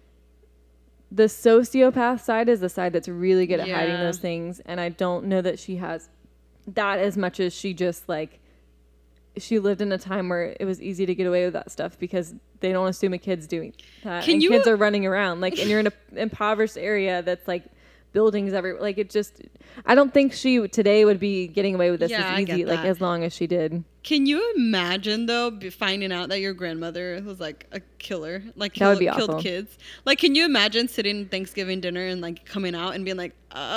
the sociopath side is the side that's really good at hiding those things. And I don't know that she has that as much as she just like, she lived in a time where it was easy to get away with that stuff because they don't assume a kid's doing that. Kids are running around like, and you're in an impoverished area that's like buildings everywhere. Like, it just, I don't think she today would be getting away with this as easy, like as long as she did. Can you imagine though finding out that your grandmother was like a killer, like that would be awful. Killed kids? Like, can you imagine sitting Thanksgiving dinner and like coming out and being like,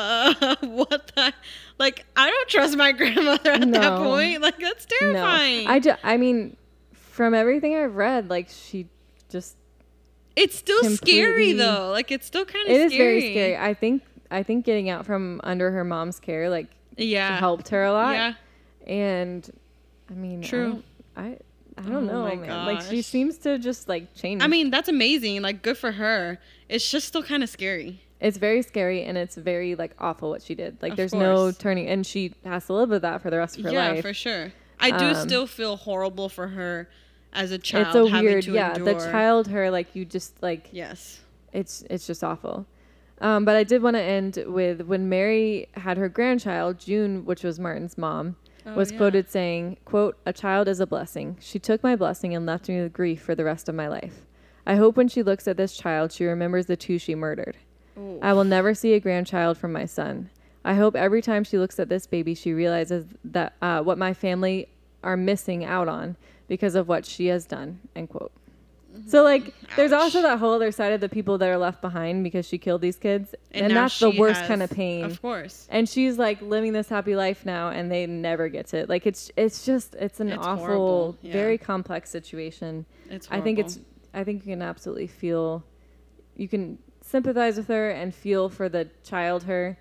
what the, like, I don't trust my grandmother at that point. Like, that's terrifying. No. I mean, from everything I've read, like, she just, it's still scary though. Like, it's still kind of scary. It is very scary. I think getting out from under her mom's care, like, helped her a lot. Yeah. And I mean, true. I don't know, man. Gosh. Like, she seems to just like change. I mean, that's amazing. Like, good for her. It's just still kind of scary. It's very scary, and it's very like awful what she did. Like, there's no turning, and she has to live with that for the rest of her life. Yeah, for sure. I do still feel horrible for her as a child. It's so weird. Endure. The child her, like, you just like. Yes. It's just awful. But I did want to end with when Mary had her grandchild, June, which was Martin's mom, was quoted saying, quote, "A child is a blessing. She took my blessing and left me with grief for the rest of my life. I hope when she looks at this child, she remembers the two she murdered. Ooh. I will never see a grandchild from my son. I hope every time she looks at this baby, she realizes that what my family are missing out on because of what she has done," end quote. So, like, there's also that whole other side of the people that are left behind because she killed these kids. And that's the worst kind of pain. Of course. And she's, like, living this happy life now, and they never get to it. Like, it's an awful, very complex situation. It's horrible. I think you can absolutely feel, you can sympathize with her and feel for the child her.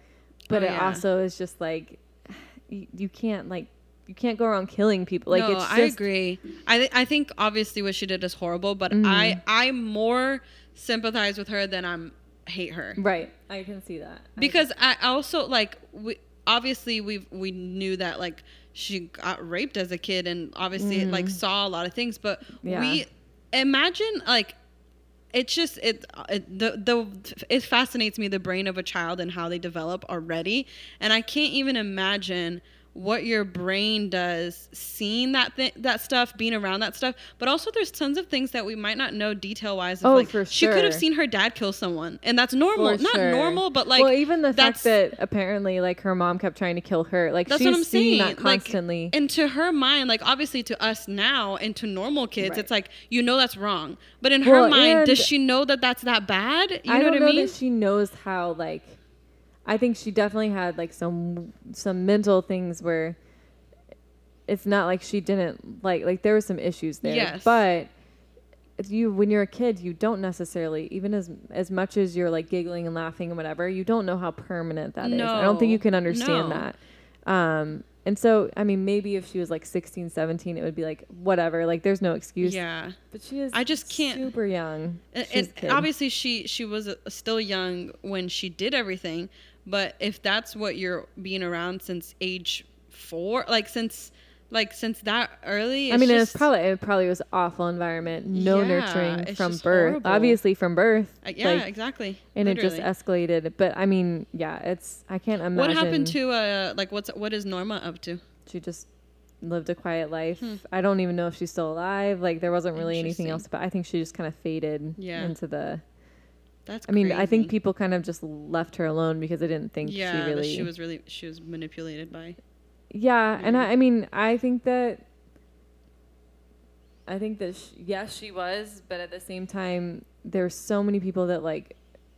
But Oh, it yeah. also is just like, you can't go around killing people. Like, No, it's just, I agree. I think obviously what she did is horrible, but I more sympathize with her than I'm hate her. Right. I can see that. Because I also like obviously we knew that like she got raped as a kid and obviously like saw a lot of things, but we imagine like it's just it fascinates me, the brain of a child and how they develop already, and I can't even imagine what your brain does seeing that stuff, being around that stuff. But also there's tons of things that we might not know detail wise. Oh, like, for she could have sure. seen her dad kill someone, and that's normal. For Not sure. normal, but like, well, even the fact that's- that apparently like her mom kept trying to kill her, like that's she's what I'm seeing saying. that constantly. Like, and to her mind, like obviously to us now and to normal kids, Right. it's like, you know, that's wrong. But in Well, her mind, and does she know that that's that bad? You I know don't what know I mean? that she knows how, like, I think she definitely had like some mental things where it's not like she didn't like there were some issues there. Yes. But when you're a kid, you don't necessarily, even as much as you're like giggling and laughing and whatever, you don't know how permanent that is. I don't think you can understand No. that. And so, I mean, maybe if she was like 16, 17, it would be like, whatever, like there's no excuse. Yeah. But she is I just can't- super young. She's a And kid. obviously she was still young when she did everything, but if that's what you're being around since age 4, like since that early, I mean, just, it probably was awful environment, no Yeah, nurturing it's from just birth, horrible. obviously from birth. yeah, like, exactly. and Literally. it just escalated. But I mean, yeah, I can't imagine. What happened to like what is Norma up to? She just lived a quiet life. I don't even know if she's still alive. Like there wasn't really anything Interesting. else, but I think she just kind of faded Yeah. into the. That's I mean, I think crazy. people kind of just left her alone because they didn't think yeah, she that really. she was manipulated by. Yeah, and I mean, I think that yes, she was, but at the same time, there's so many people that like.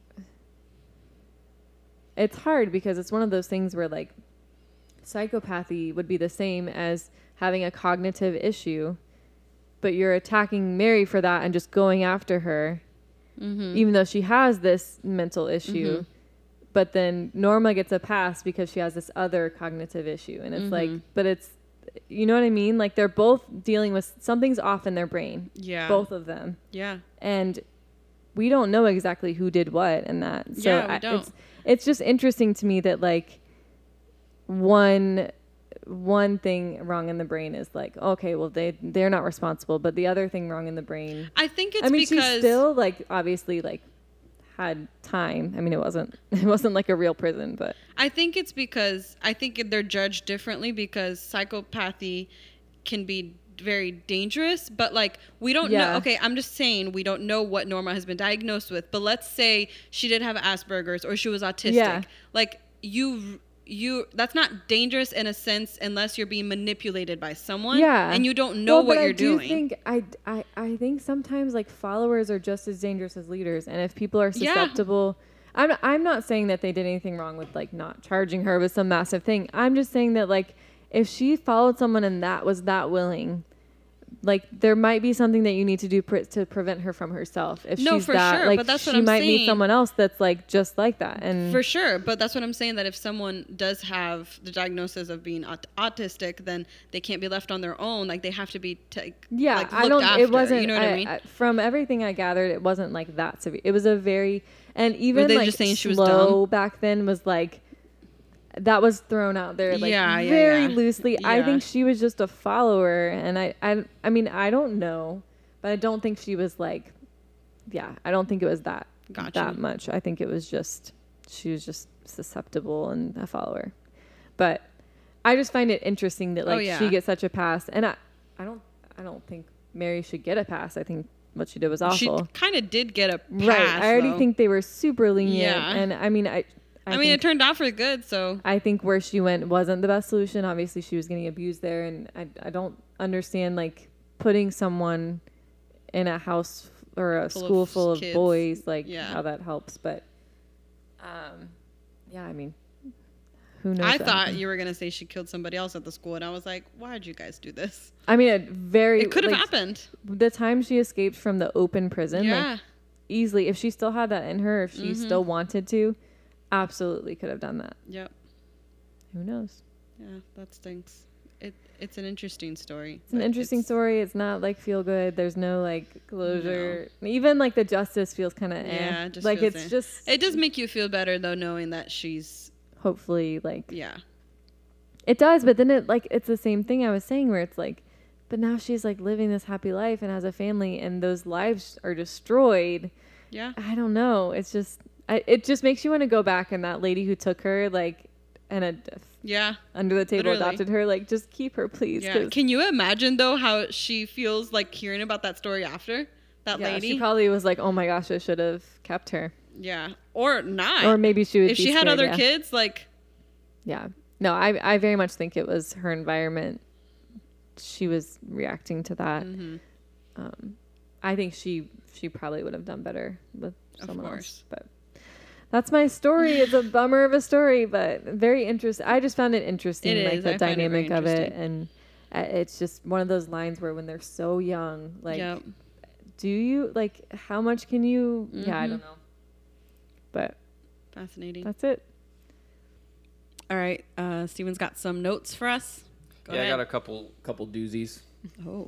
It's hard because it's one of those things where like psychopathy would be the same as having a cognitive issue, but you're attacking Mary for that and just going after her, even though she has this mental issue. But then Norma gets a pass because she has this other cognitive issue. And it's like, but it's, you know what I mean? Like they're both dealing with something's off in their brain. Yeah. Both of them. Yeah. And we don't know exactly who did what in that. So Yeah, we don't. It's just interesting to me that like one thing wrong in the brain is like, okay, well they're not responsible, but the other thing wrong in the brain. I think it's I mean, because she still like obviously like had time. I mean, it wasn't like a real prison, but I think it's because I think they're judged differently because psychopathy can be very dangerous, but like we don't know. Okay, I'm just saying we don't know what Norma has been diagnosed with, but let's say she did have Asperger's or she was autistic. Yeah. Like you that's not dangerous in a sense unless you're being manipulated by someone and you don't know what you're doing. I think sometimes like followers are just as dangerous as leaders, and if people are susceptible, I'm not saying that they did anything wrong with like not charging her with some massive thing. I'm just saying that like if she followed someone and that was that willing, like there might be something that you need to do to prevent her from herself. If No, she's for that, sure, like but that's what she I'm might saying. meet someone else that's like just like that. And For sure, but that's what I'm saying, that if someone does have the diagnosis of being autistic, then they can't be left on their own. Like they have to be like, I don't. after, It wasn't. you know what I mean? From everything I gathered, it wasn't like that severe. It was a very and even Were they like just saying she was slow back then was like that was thrown out there like very loosely. I think she was just a follower, and I mean I don't know, but I don't think she was like I don't think it was that much. I think it was just she was just susceptible and a follower, but I just find it interesting that like she gets such a pass, and I don't think Mary should get a pass. I think what she did was awful. She kind of did get a pass. Right. I already think they were super lenient. Yeah. And I mean, I mean, it turned out for good, so. I think where she went wasn't the best solution. Obviously, she was getting abused there. And I don't understand, like, putting someone in a house or a school full of boys, like, how that helps. But, yeah, I mean, who knows? I thought you were going to say she killed somebody else at the school. And I was like, why'd you guys do this? I mean, it could have happened. The time she escaped from the open prison, like, easily, if she still had that in her, if she still wanted to, absolutely could have done that. Yep. Who knows? Yeah, that stinks. It's an interesting story. It's an interesting story. It's not like feel good. There's no like closure. No. Even like the justice feels kind of it just like feels it's just. It does make you feel better though, knowing that she's hopefully like. Yeah. It does, but then it's the same thing I was saying where it's like, but now she's like living this happy life and has a family, and those lives are destroyed. Yeah. I don't know. It's just it just makes you want to go back, and that lady who took her like and under the table adopted her, like just keep her, please. Yeah. Can you imagine though how she feels like hearing about that story after that lady? She probably was like, oh my gosh, I should have kept her. Yeah. Or not. Or maybe she would. If she had other kids, like. Yeah. No, I very much think it was her environment. She was reacting to that. Mm-hmm. I think she probably would have done better with someone else. But that's my story. It's a bummer of a story, but very interesting. I just found it interesting, like the dynamic of it, and it's just one of those lines where when they're so young, like, do you like how much can you? Mm-hmm. Yeah, I don't know. But fascinating. That's it. All right, Steven's got some notes for us. Go ahead. I got a couple doozies. Oh.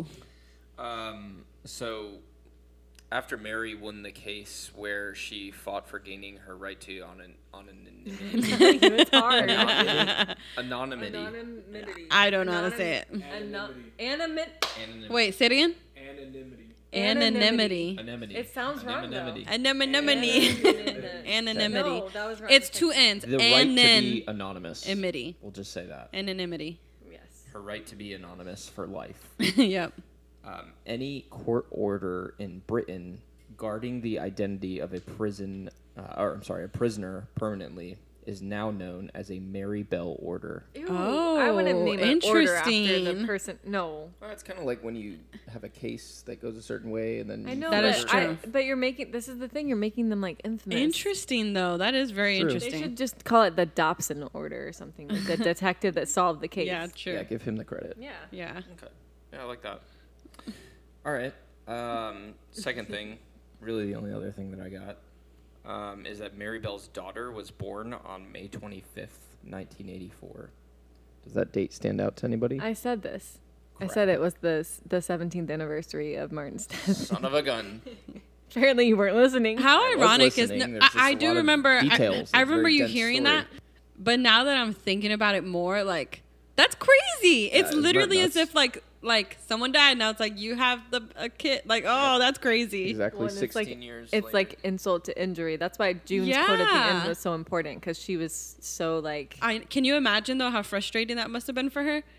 So after Mary won the case where she fought for gaining her right to anonymity. It's hard. Anonymity. I don't know how to say it. Anonymity. Wait, say it again. Anonymity. It sounds wrong though. Anonymity. No, that was wrong. It's two N's. The right to be anonymous. Anonymity. We'll just say that. Anonymity. Yes. Her right to be anonymous for life. Yep. Any court order in Britain guarding the identity of a prisoner permanently is now known as a Mary Bell order. Ew, I wouldn't name an order after the person. No. Well, it's kind of like when you have a case that goes a certain way, and then I know that is true. But you're making this is the thing. You're making them like infamous. Interesting though. That is very interesting. They should just call it the Dobson order or something. Like the detective that solved the case. Yeah, true. Yeah, give him the credit. Yeah. Okay. Yeah, I like that. All right. Second thing, really the only other thing that I got. Is that Mary Bell's daughter was born on May 25th, 1984. Does that date stand out to anybody? I said this. Crap. I said it was the 17th anniversary of Martin's death. Son of a gun. Apparently you weren't listening. How ironic is that? I do remember. I remember you hearing that, but now that I'm thinking about it more, like that's crazy. It's literally as if like someone died. Now it's like you have a kid. Like, oh, that's crazy. Exactly 16 years It's later. like insult to injury. That's why June's quote at the end was so important, because she was so like. Can you imagine though how frustrating that must have been for her?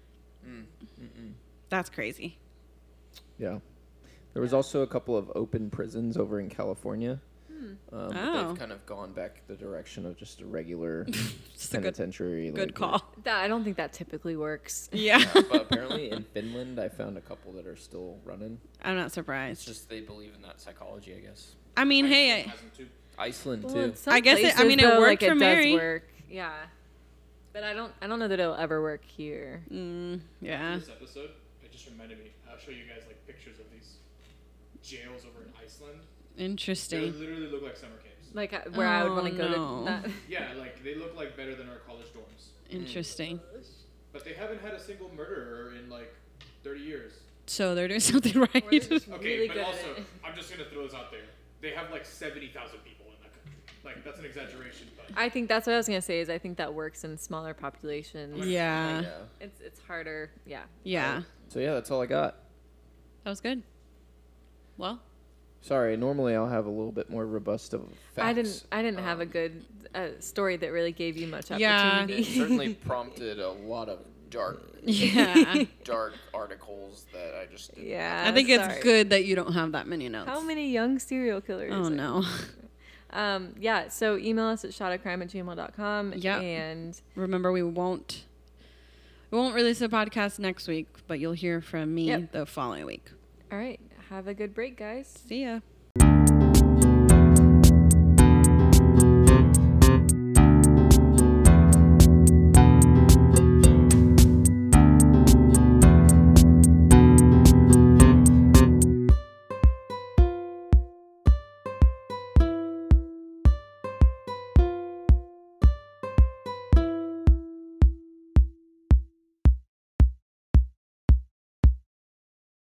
That's crazy. Yeah. There was also a couple of open prisons over in California. They've kind of gone back the direction of just a regular penitentiary. Good call. I don't think that typically works. Yeah. But apparently in Finland, I found a couple that are still running. I'm not surprised. It's just they believe in that psychology, I guess. I mean, hey, Iceland Well, too. I guess it worked for Mary. Does work. Yeah. But I don't know that it'll ever work here. Yeah. This episode, it just reminded me. I'll show you guys like pictures of these jails over in Iceland. Interesting. They literally look like summer camps. Like where I would want to go to that. Yeah, like they look like better than our college dorms. Interesting. But they haven't had a single murderer in like 30 years. So they're doing something right. Okay, really but good also, at it. I'm just gonna throw this out there. They have like 70,000 people in that country. Like that's an exaggeration, but I think that's what I was gonna say. Is I think that works in smaller populations. Yeah. It's harder. Yeah. Yeah. So yeah, that's all I got. That was good. Well. Sorry, normally I'll have a little bit more robust of facts. I didn't have a good story that really gave you much opportunity. Yeah. It certainly prompted a lot of dark articles that I just didn't. Yeah. I think it's good that you don't have that many notes. How many young serial killers? Oh no. Yeah. So email us at shotofcrime@gmail.com. Yeah. And remember, we won't release a podcast next week, but you'll hear from me the following week. All right. Have a good break, guys. See ya.